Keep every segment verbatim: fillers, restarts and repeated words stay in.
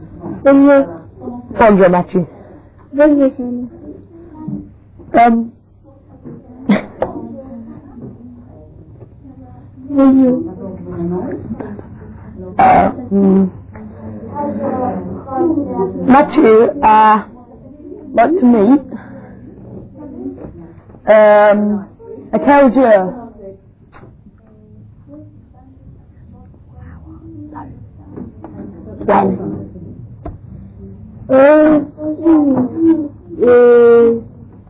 Bonjour. Bonjour, Mathieu. Bonjour, Shani. Um, Bonjour. uh, mm, Mathieu, uh, like to meet, um, I told you, well, Euh, euh,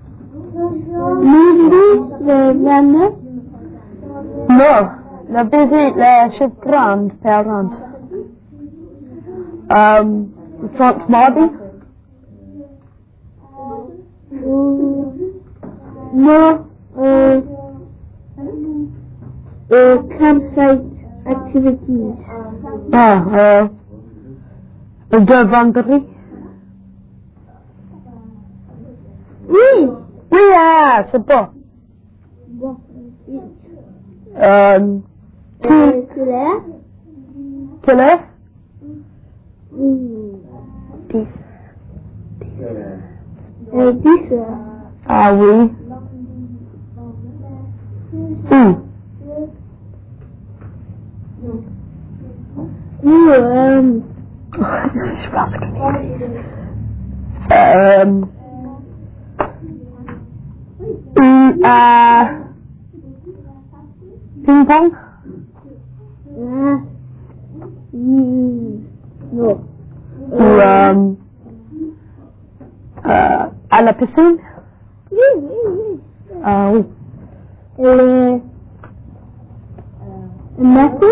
midi, le vingt-neuf. no, la visite la chef grande, père grande. Um, le trente mardi, Euh, non, euh, euh, campsite activities. ah, euh, le deux vendredi. Oui. Oui, ah, c'est bon. Bon, Euh, qui, euh, c'est là. quelle heure? Oui. Dix. Euh, dix heures. Ah oui. Où? Oui, euh, Je pense que Euh, où à ping-pong? là, oui, non. Ou euh, euh, à la piscine? Oui, oui, oui. Ah oui. Euh, matin?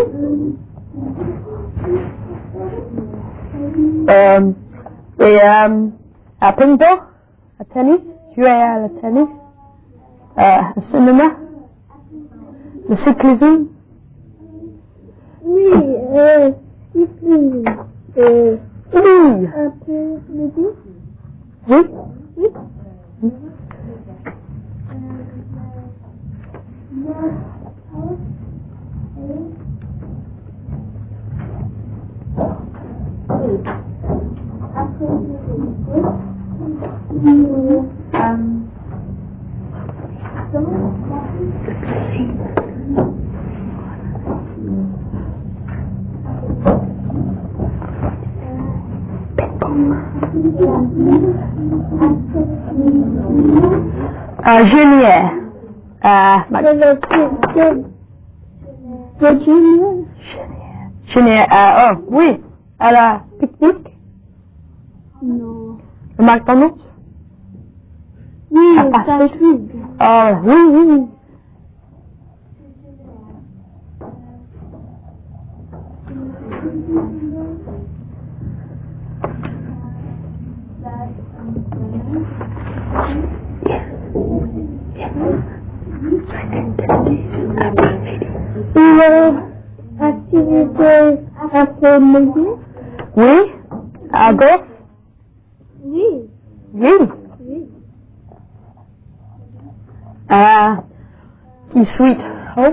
Euh, et euh, à ping-pong? À tennis? Jouer à la tennis? Euh, au cinéma? Le cyclisme? Oui, euh, cyclisme. Euh, Oui. après-midi? Oui. Oui. Euh, Génier. Euh, ma- C'est le truc de, de Julien. Génier. Euh, oh, oui. À la pique-nique? Non. Le McDonald's? Oui, Ah, ah, ça suit. Ah, oui, oui, oui. Euh, activité après-midi? Oui. À gauche? Oui. Oui. Oui. Euh, qui suite? Oh.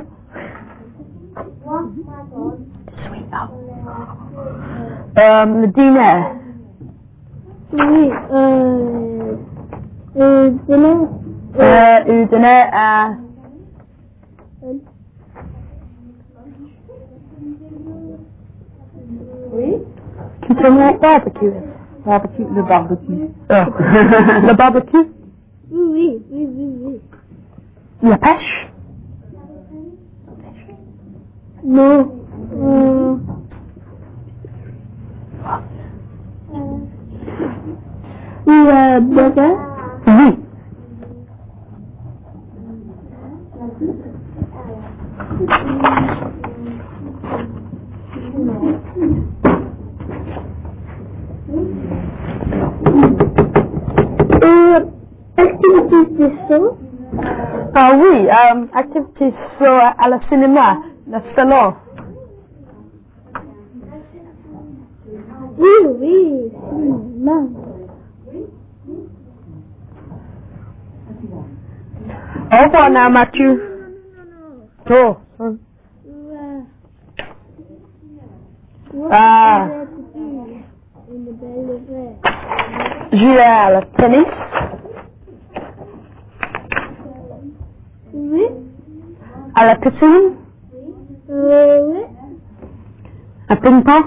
Sweet. Oh. Euh, le dîner. Oui, euh, euh, demain, Euh, le dîner à... oui, Tu connais barbecue? Barbecue, le barbecue. Oh. Le barbecue? oui, oui, oui, oui, oui. La pêche? Non, euh, le burger, Oui. euh, activité de show, Ah oui, euh, activité sur, à la cinéma, le salon. oui, oui, non, Au revoir, now, Mathieu. Oh. ouais. Ah. In the jouer à la tennis. Oui. À la piscine. Euh, oui. À ping-pong.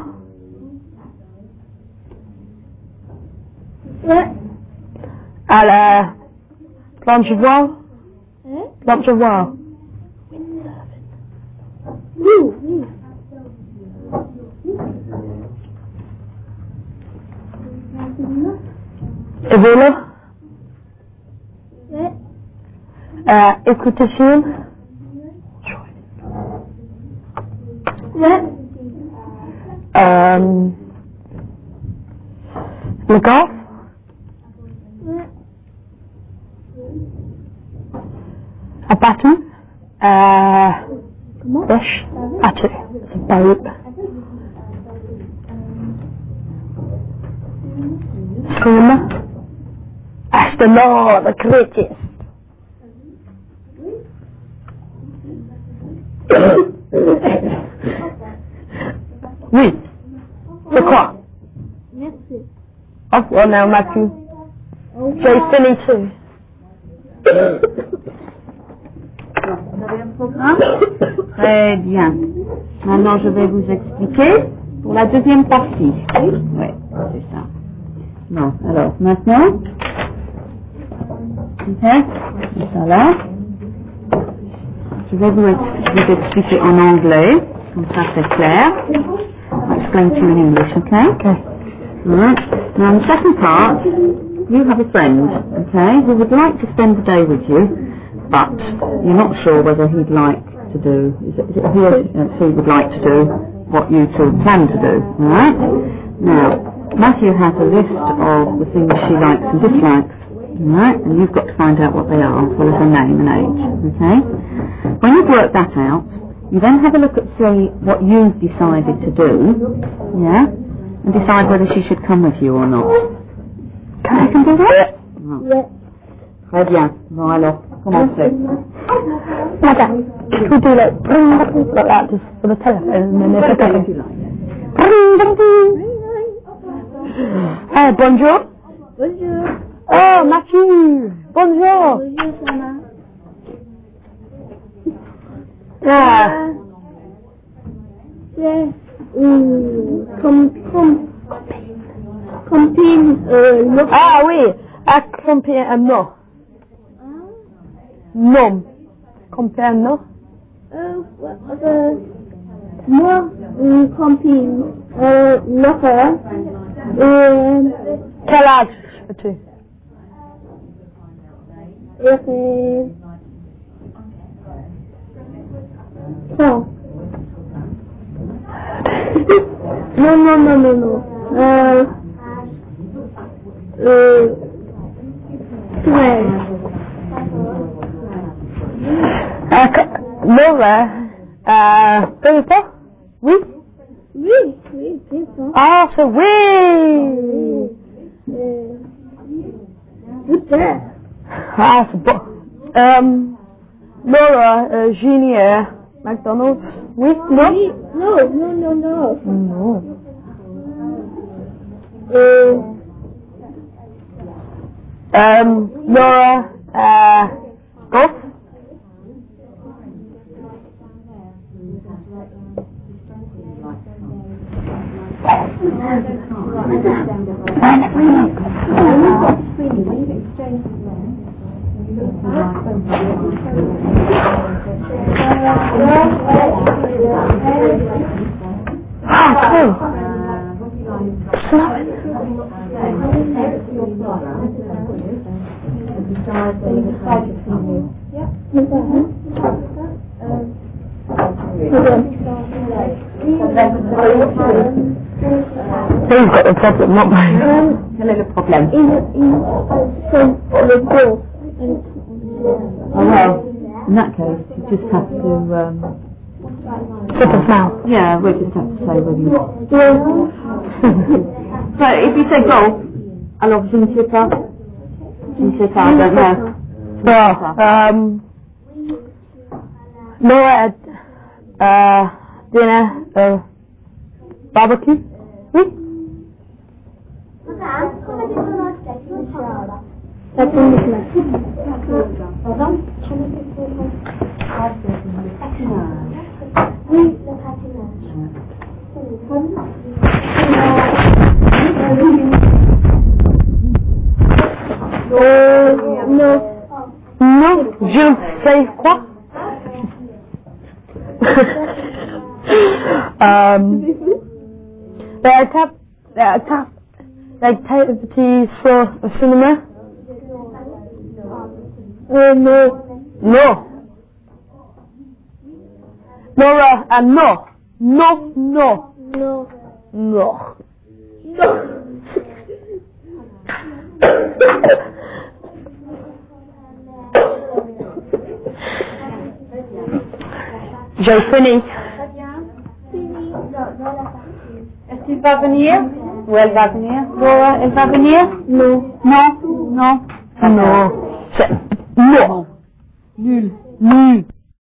Ouais. À la planche voile. Hein? Planche voile. Oui, oui. Et vélo. Ouais. Euh, équitation. Ouais. Euh, le golf. Ouais. À bâton. Euh, Comment? pêche. À tu. C'est pas eux. Cinéma. Astronaut, the greatest. Oui. C'est quoi? Merci. Oh, well, now, Matthew. Au J'ai revoir. fini too. Vous avez un programme? Très bien. Maintenant, je vais vous expliquer pour la deuxième partie. Oui, c'est ça. Non, alors, maintenant, ok, c'est ça là. Je vais vous, ex- vous expliquer en anglais, comme ça c'est clair. I'll explain to you in English, okay? Okay. Alright. Now, in the second part, you have a friend, okay, who would like to spend the day with you, but you're not sure whether he'd like to do, is it, is it he or she would like to do what you two plan to do, alright? Now, Matthew has a list of the things she likes and dislikes, alright, and you've got to find out what they are, as well as her name and age, okay? When you've worked that out, you then have a look at, say, what you've decided to do, yeah, and decide whether she should come with you or not. Okay, you can do that? Right. Ouais. Très bien. Bon alors, commencez. Madame, could you do like, bring back like that just for the telephone and then if Whatever I you like. bring, bring, bring. Hey, bonjour. Bonjour. Oh, Mathieu. Bonjour. Bonjour, Sana. Ah, C'est une com, com, copine, euh, locale. ah oui, accompagner un nom. Nom. Accompagner un nom. Euh, euh, moi, une copine, euh, locale. Euh, Quel âge as-tu? et c'est cent. Non, non, non, non, non. Euh, euh, treize. Ah, que- Laura, euh, peux pas? Oui? Oui, oui, c'est ça. Ah, c'est oui! Euh, super. Ah, c'est bon. Euh, Laura, euh, Junior, McDonald's, oui? Non? Oui, non, non, non, non. Non. Euh, Euh, Laura, euh, golf? Ah, cool. Slow it. Who's got the problem, not mine? Quel est le problème? il, il, c'est le beau. Oh well, in that case, you just have to, um, Flip us now. yeah, we just have to say whether you... Yeah. So, if you say golf, alors je ne sais pas. Je ne sais pas, I don't know. Well, um, Laura, uh, dinner, uh, barbecue? Oui? Madame, come dicono a te? patinage. Oui, le patinage. Euh, non. Non, je ne sais quoi. um, la tape, la tape, la tape petit sur le cinéma. Euh, non. Non. Non, là, ah, non. Non, non. Non. Non. Non. J'ai fini. Est-ce qu'il va venir? Ou elle va venir? Laura, elle va venir? Non. Non? Non? Non. C'est, non. Nul. Nul.